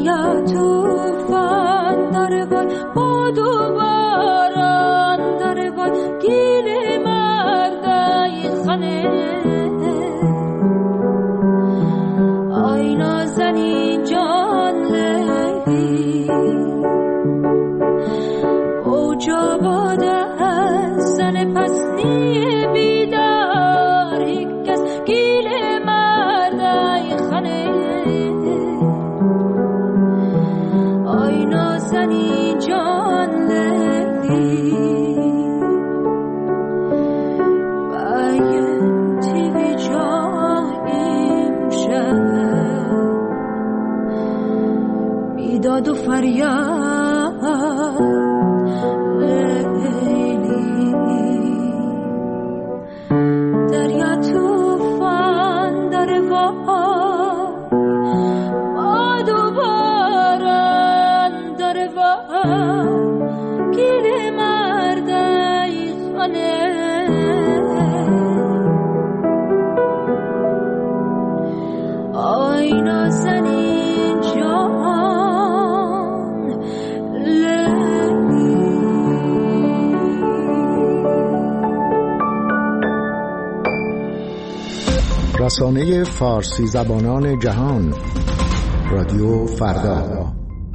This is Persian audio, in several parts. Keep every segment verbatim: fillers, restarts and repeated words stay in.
دریا توفان داره وای، باد و باران داره وای، گیل مردای خانه آی نازنین جان لیلی اوجا باده از زن پستی بیدار یک از گیل مردای خانه آی نازنین جان لیلی باید تیوی جاییم شد بیداد و فریاد لیلی دریا توفان داره وای، باد و باران داره وای، گیل مردای خانه آی نازنین جان لیلی. رسانه فارسی زبانان جهان رادیو فردا.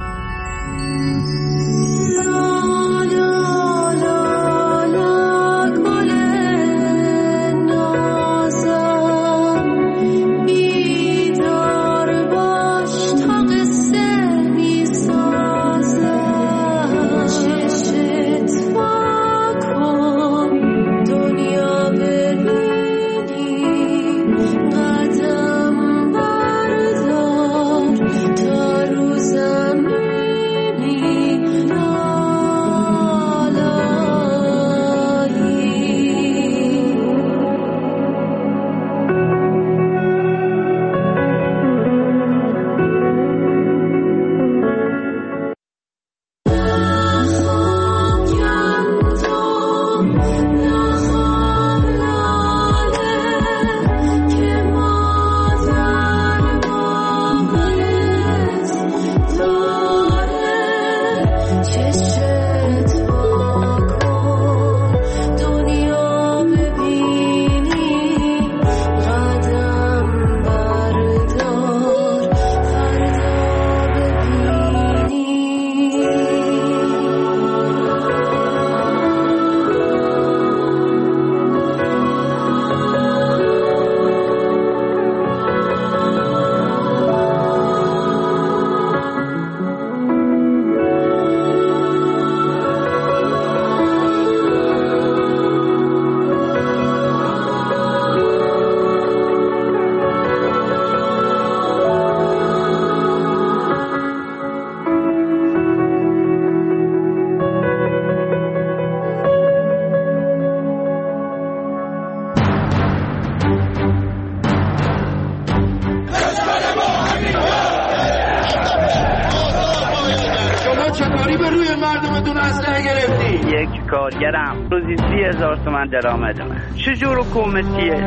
کارگرم روزی سی هزار تومن درآمد من. چجور حکومتیه؟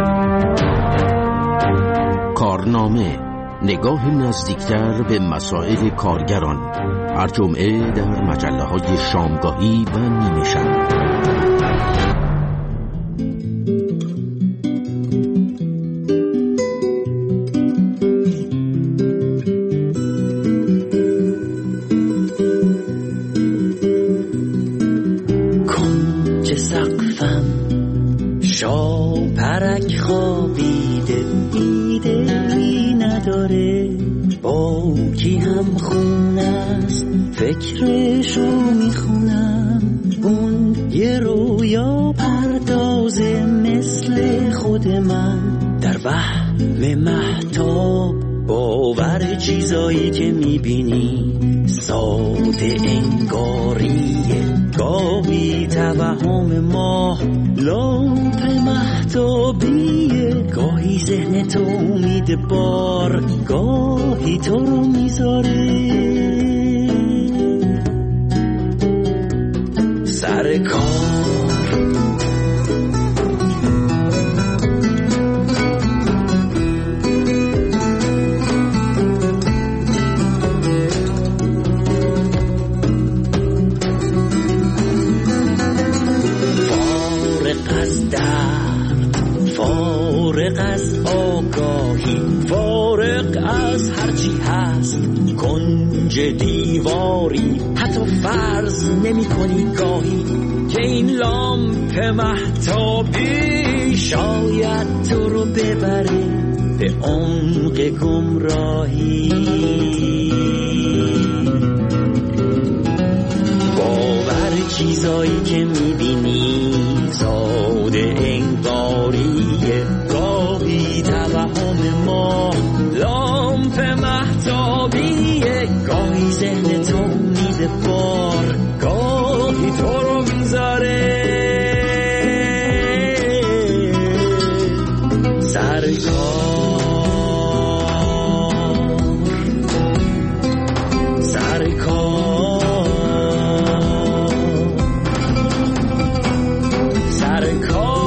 کارنامه، نگاه نزدیکتر به مسائل کارگران، هر جمعه در مجله های شامگاهی و نیمه شب. فکرشو میخونم اون یه رویا پردازه مثل خود من در وهم مهتاب باور چیزایی که میبینی ساده انگاریه گاهی توهم ماه لامپ مهتابیه گاهی ذهن تو امید بار گاهی تو رو میذاره سر کار از هرچی هست کنج دیواری، حتی فرض نمی کنی گاهی که این لامپ مهتابی شاید تو رو ببره به عمق گمراهی. باور چیزایی که میبینی ساده انگاریه، گاهی توهم ما لامپ مهتابیه، گاهی ذهن تو میده بار، گاهی تو رو میذاره سر کار، سر کار، سر کار.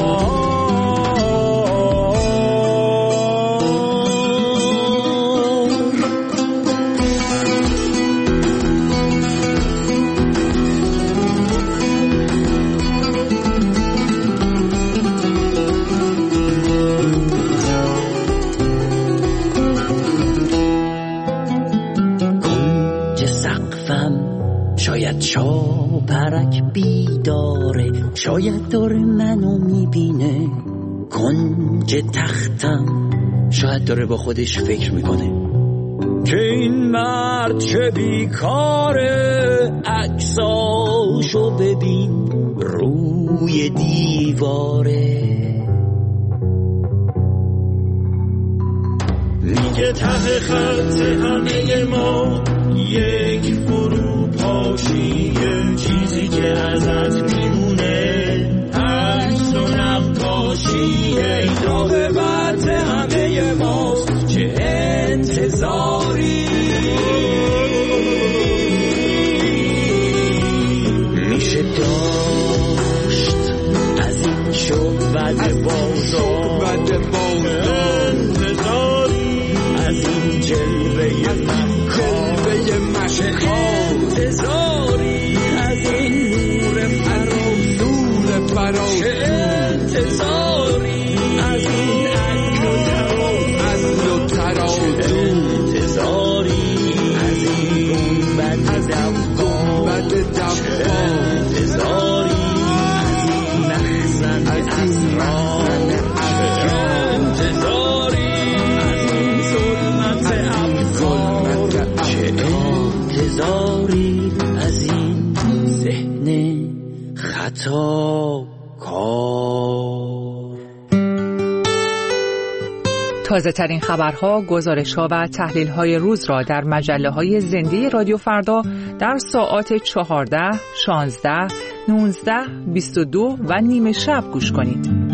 شاید چاپرک بیداره، شاید داره منو میبینه. کنج تختم شاید داره با خودش فکر میکنه که این مرد چه بیکاره، عکساشو ببین روی دیواره. میگه ته خط همه ما یک فروپاشیه، چیزی که ازت میمونه عکس و نقاشیه. این عاقبت همه ماست، چه انتظاری میشه داشت از این شعبد بازار، انتظاری از این جلوه انتظاری از این نور فراز، نور فراز، انتظاری از این عدل و تراز، عدل و تراز، انتظاری از این گنبد دفقان، انتظاری از این مخزن اسرار، انتظاری از این ظلمت افکار، چه انتظاری از این ذهن خطا کار. تازه ترین خبرها، گزارش‌ها و تحلیل‌های روز را در مجله‌های زنده رادیو فردا در ساعات چهارده، شانزده، نوزده، بیست و دو و نیمه شب گوش کنید.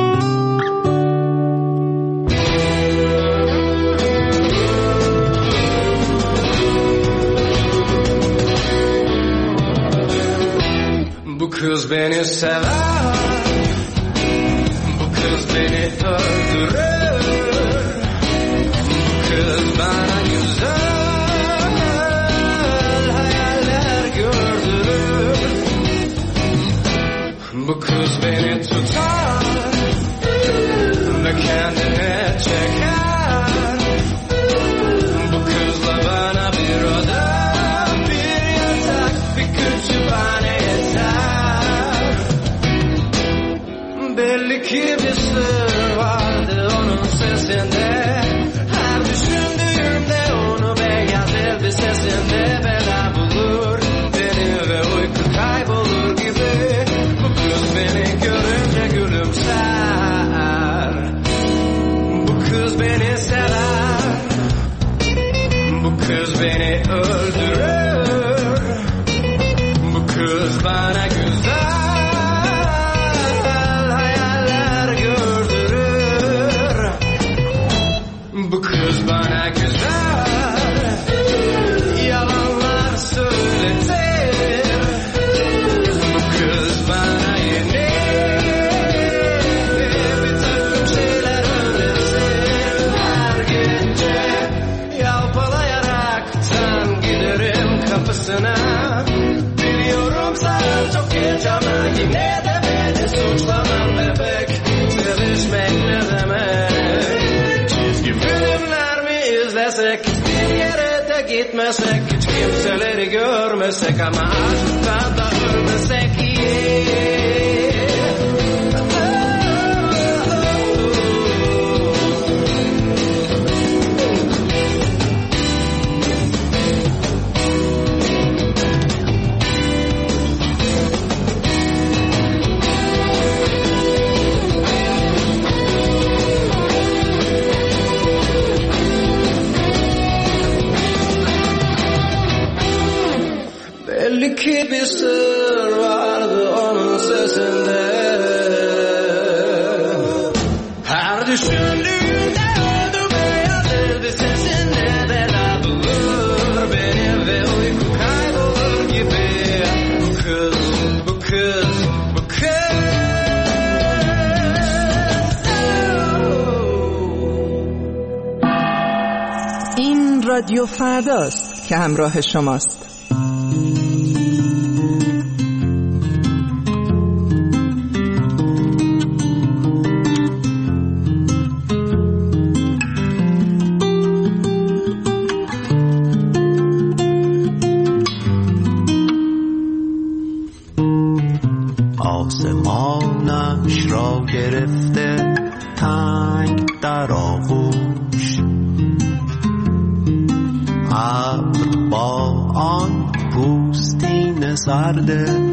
Bu kız beni sever, bu kız beni öldürür, bu kız bana güzel hayaller gördürür. Bu kız beni tutar ve kendine çeker, bu kızla bana bir oda, bir yatak, bir kütüphane yeter. Belli ki bir sır vardı onun sesinde, her düşündüğümde onu beyaz elbisesinde bela bulur beni ve uyku kaybolur gibi. Bu kız beni görünce gülümser, bu kız beni sever, bu kız beni öldürür, bu kız bana güzel bu kız bana güzel yalanlar söyletir, bu kız bana yeni bir takım şeyler öğretir. Her gece yalpalayaraktan giderim kapısına, biliyorum sen çok geç ama yine de beni suçlamam bebek. Sevişmek ne demek? Filmler mi izlesek, bir yere de gitmesek, hiç kimseleri görmesek ama aşktan da ölmesek iyi. Belli ki bir sır vardı onun sesinde. Her düşündüğümde öldü beyazırdı sesinde. Bela bulur beni ve uyku kaybolur gibi. Bu kız, bu kız, bu kız. این رادیو فرداست که همراه شماست. آسمانش را گرفته تنگ در آغوش، ابر با آن پوستین سرد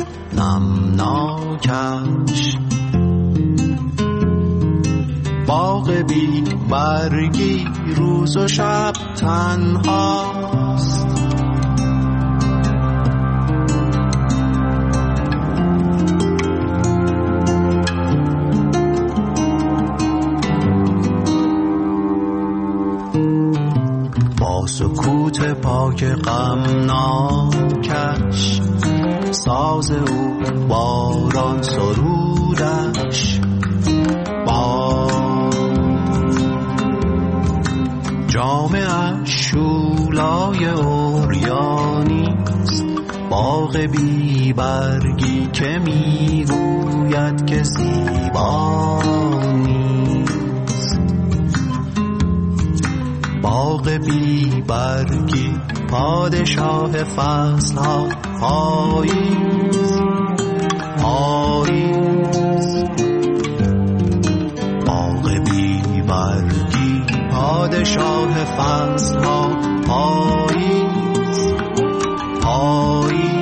نمناکش، باغ بی برگی روز و شب تنهاست. سکوت پاک غمناکش، ساز او باران سرودش، با جامعش شولای اوریانیست، باغ بی برگی که میگوید که زیبانی، باغ بی برگی پادشاه فصل ها، پاییز پاییز، باغ بی برگی پادشاه فصل ها، پاییز پاییز.